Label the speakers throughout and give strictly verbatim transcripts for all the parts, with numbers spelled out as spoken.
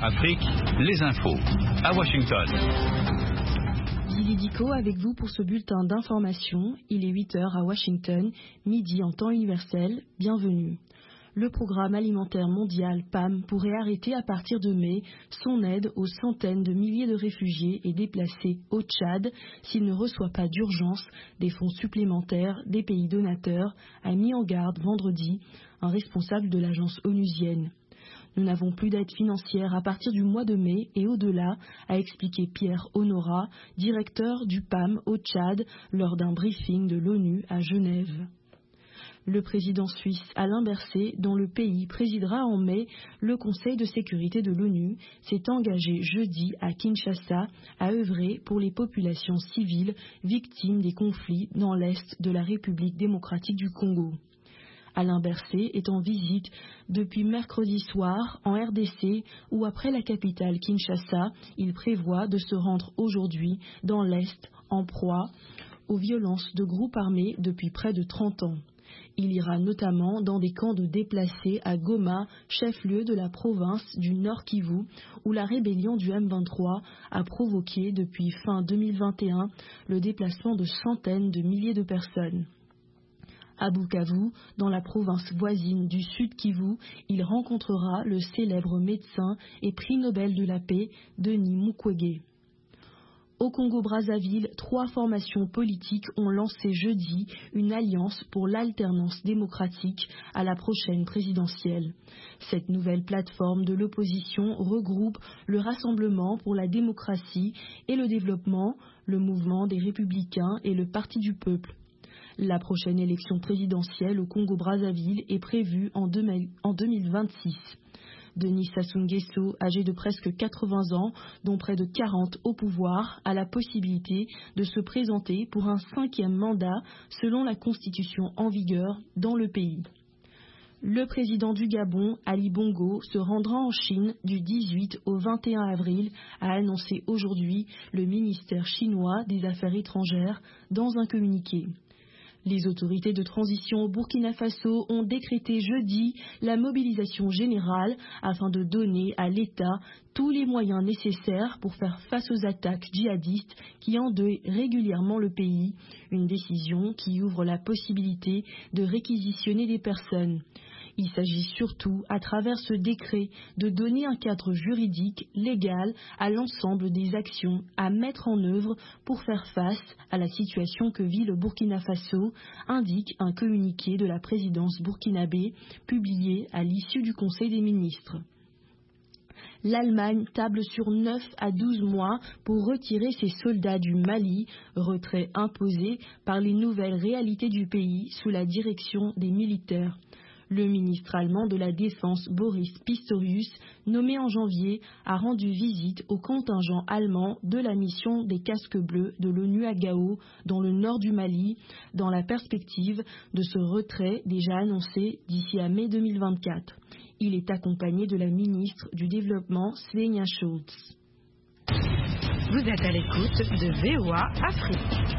Speaker 1: Afrique, les infos. À Washington.
Speaker 2: Lily Dico avec vous pour ce bulletin d'information. Il est huit heures à Washington, midi en temps universel. Bienvenue. Le Programme alimentaire mondial P A M pourrait arrêter à partir de mai son aide aux centaines de milliers de réfugiés et déplacés au Tchad s'il ne reçoit pas d'urgence des fonds supplémentaires des pays donateurs, a mis en garde vendredi un responsable de l'agence onusienne. Nous n'avons plus d'aide financière à partir du mois de mai et au-delà, a expliqué Pierre Honora, directeur du P A M au Tchad, lors d'un briefing de l'ONU à Genève. Le président suisse Alain Berset, dont le pays présidera en mai le Conseil de sécurité de l'ONU, s'est engagé jeudi à Kinshasa à œuvrer pour les populations civiles victimes des conflits dans l'est de la République démocratique du Congo. Alain Berset est en visite depuis mercredi soir en R D C où, après la capitale Kinshasa, il prévoit de se rendre aujourd'hui dans l'Est en proie aux violences de groupes armés depuis près de trente ans. Il ira notamment dans des camps de déplacés à Goma, chef-lieu de la province du Nord Kivu, où la rébellion du M vingt-trois a provoqué depuis fin deux mille vingt et un le déplacement de centaines de milliers de personnes. À Bukavu, dans la province voisine du Sud Kivu, il rencontrera le célèbre médecin et prix Nobel de la paix, Denis Mukwege. Au Congo-Brazzaville, trois formations politiques ont lancé jeudi une alliance pour l'alternance démocratique à la prochaine présidentielle. Cette nouvelle plateforme de l'opposition regroupe le Rassemblement pour la démocratie et le développement, le Mouvement des Républicains et le Parti du peuple. La prochaine élection présidentielle au Congo-Brazzaville est prévue en deux mille vingt-six. Denis Sassou Nguesso, âgé de presque quatre-vingts ans, dont près de quarante au pouvoir, a la possibilité de se présenter pour un cinquième mandat selon la constitution en vigueur dans le pays. Le président du Gabon, Ali Bongo, se rendra en Chine du dix-huit au vingt et un avril, a annoncé aujourd'hui le ministère chinois des Affaires étrangères dans un communiqué. Les autorités de transition au Burkina Faso ont décrété jeudi la mobilisation générale afin de donner à l'État tous les moyens nécessaires pour faire face aux attaques djihadistes qui endeuillent régulièrement le pays, une décision qui ouvre la possibilité de réquisitionner des personnes. Il s'agit surtout, à travers ce décret, de donner un cadre juridique, légal, à l'ensemble des actions à mettre en œuvre pour faire face à la situation que vit le Burkina Faso, indique un communiqué de la présidence burkinabé publié à l'issue du Conseil des ministres. L'Allemagne table sur neuf à douze mois pour retirer ses soldats du Mali, retrait imposé par les nouvelles réalités du pays sous la direction des militaires. Le ministre allemand de la Défense Boris Pistorius, nommé en janvier, a rendu visite au contingent allemand de la mission des casques bleus de l'ONU à Gao, dans le nord du Mali, dans la perspective de ce retrait déjà annoncé d'ici à mai deux mille vingt-quatre. Il est accompagné de la ministre du Développement, Svenja Schulz.
Speaker 3: Vous êtes à l'écoute de V O A Afrique.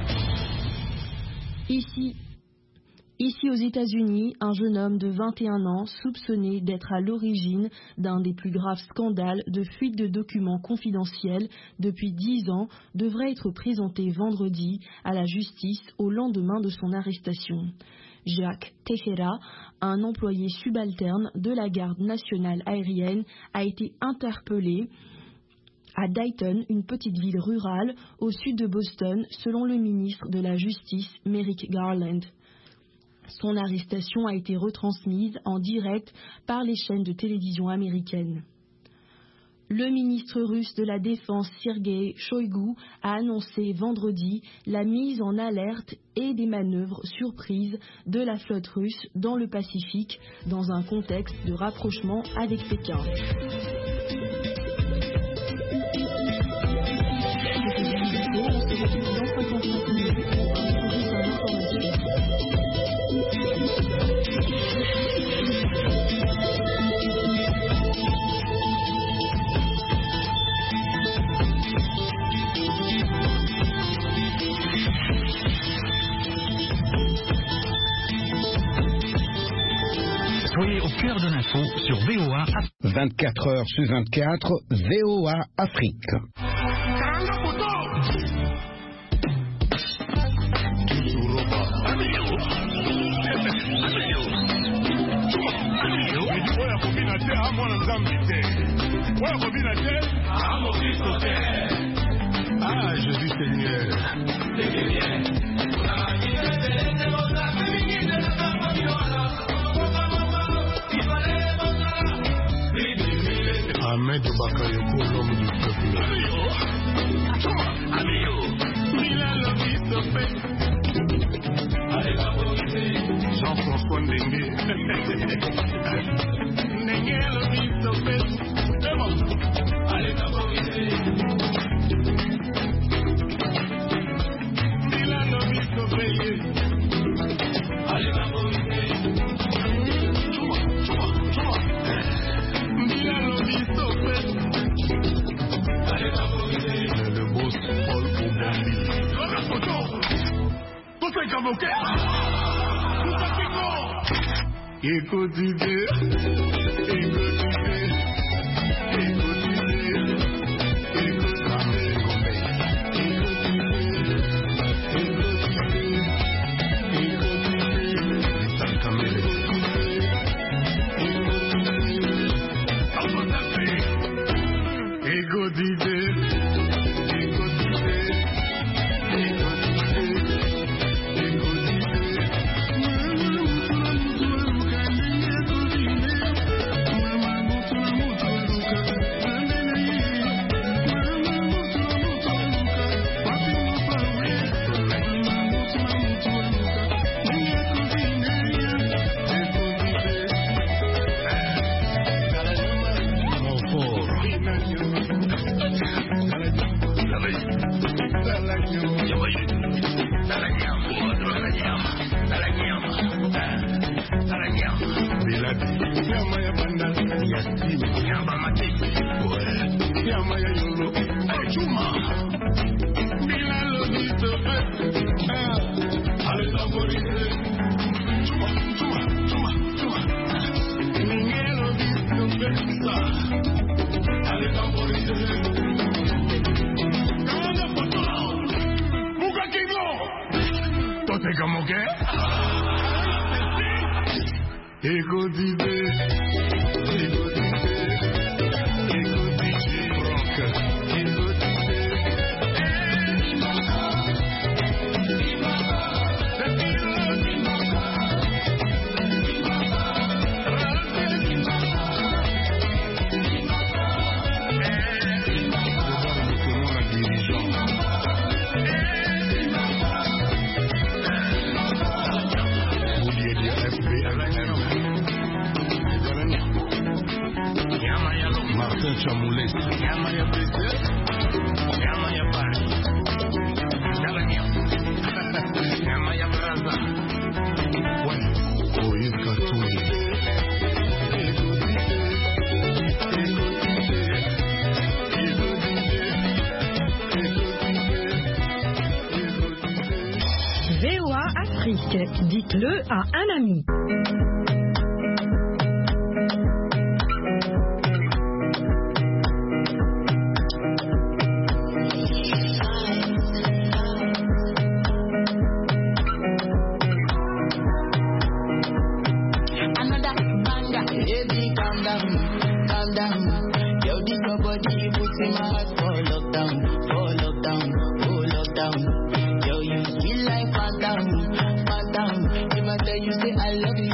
Speaker 2: Ici, Ici aux États-Unis, un jeune homme de vingt et un ans, soupçonné d'être à l'origine d'un des plus graves scandales de fuite de documents confidentiels depuis dix ans, devrait être présenté vendredi à la justice au lendemain de son arrestation. Jacques Teixeira, un employé subalterne de la garde nationale aérienne, a été interpellé à Dayton, une petite ville rurale au sud de Boston, selon le ministre de la Justice, Merrick Garland. Son arrestation a été retransmise en direct par les chaînes de télévision américaines. Le ministre russe de la Défense, Sergei Shoigu, a annoncé vendredi la mise en alerte et des manœuvres surprises de la flotte russe dans le Pacifique, dans un contexte de rapprochement avec Pékin.
Speaker 1: Soyez au cœur de l'info sur V O A.
Speaker 4: vingt-quatre heures sur vingt-quatre, V O A Afrique.
Speaker 5: Ah, Jésus Seigneur. Ahmed Bakayoko, l'homme du peuple. Jean-François Ndengue. Ndengue, le fils de paix. Allez, favoriser. Dylan, le fils de paix. Allez, favoriser. Choua, choua, choua. Dylan, le fils de paix. Allez, favoriser. Le boss Paul Obambi. La photo. Tout est comme au cœur. Tout est piquant. Écoutez, écoutez.
Speaker 3: Dites-le à un ami.
Speaker 6: I love you.